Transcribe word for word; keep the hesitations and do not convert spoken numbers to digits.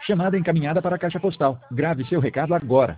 Chamada encaminhada para a caixa postal. Grave seu recado agora.